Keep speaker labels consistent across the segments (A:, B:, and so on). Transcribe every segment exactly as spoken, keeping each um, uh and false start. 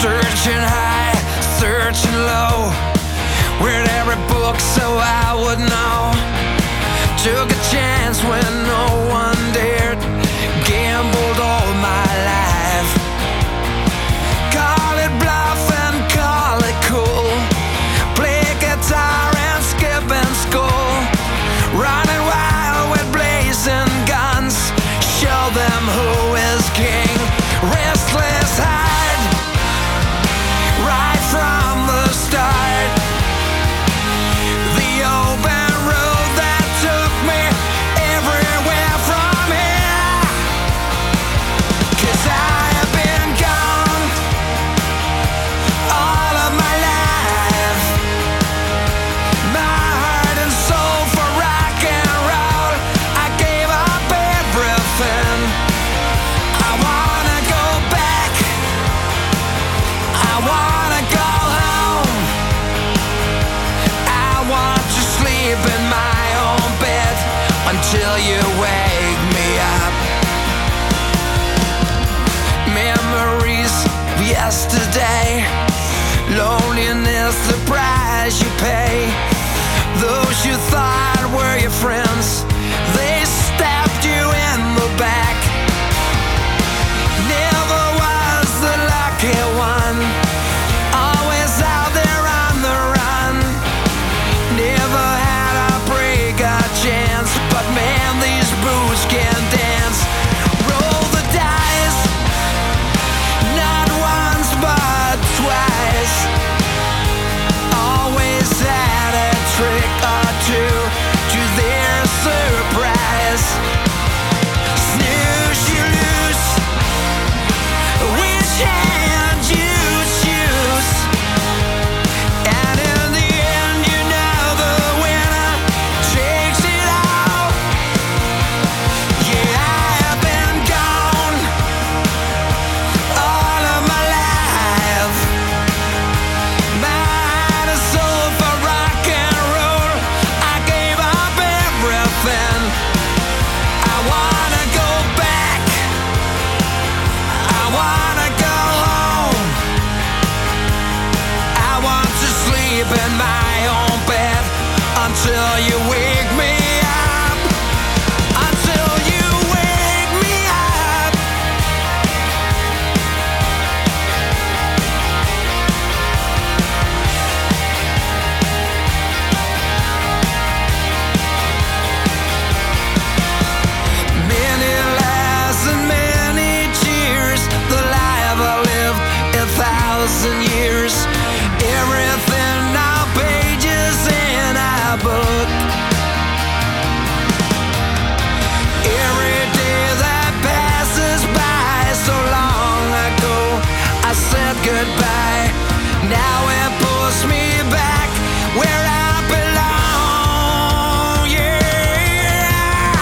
A: Searching high, searching low, read every book so I would know. Took a chance when no one dared, gambled all my life. Call it bluff and call it cool, play guitar and skip in school, running wild with blazing guns, show them who is king. Restless heart, right from the start, the open road that took me everywhere from here. 'Cause I have been gone all of my life, my heart and soul for rock and roll. I gave up everything. I wanna go back, I wanna go home, I want to sleep in my own bed until you wake me up. Memories of yesterday, loneliness, the price you pay. Those you thought were your friends, they stabbed you in the back. Never was the lucky one, always out there on the run. Never had a break a chance, but man, these boots can dance. Roll the dice, not once but twice. Always had a trick or two to their surprise. Snooze, you lose, which hand you choose, and in the end you know the winner takes it all. Yeah, I have been gone all of my life, my heart and soul for rock and roll. I gave up everything. I wanna go back, I wanna go home, I want to sleep in my own bed until you wake me up, until you wake me up. Many lies and many tears, the life I lived a thousand years. Everything now pages in a book. Every day that passes by so long ago, I said goodbye. Now it pulls me back where I belong. Yeah.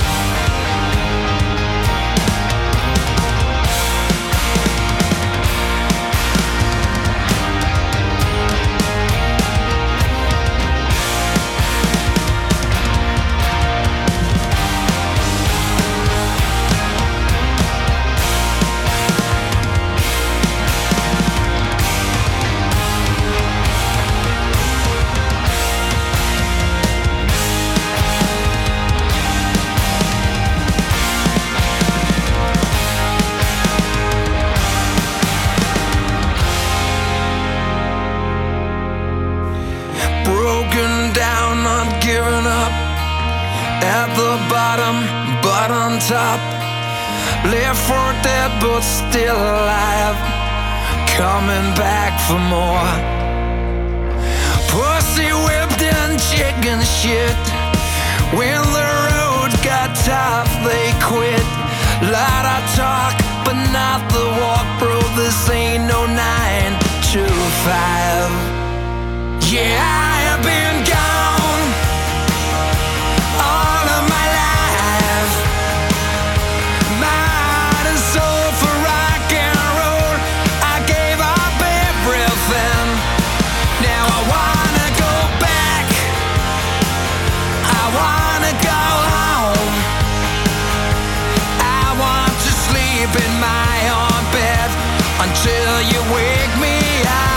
A: Broken down, not giving up, at the bottom, but on top. Left for dead, but still alive, coming back for more. Pussy whipped and chicken shit, when the road got tough, they quit. Lot of talk, but not the walk, bro. This ain't no nine to five. Yeah, I have been gone all of my life, my heart and soul for rock and roll. I gave up everything. Now I wanna go back, I wanna go home, I want to sleep in my own bed until you wake me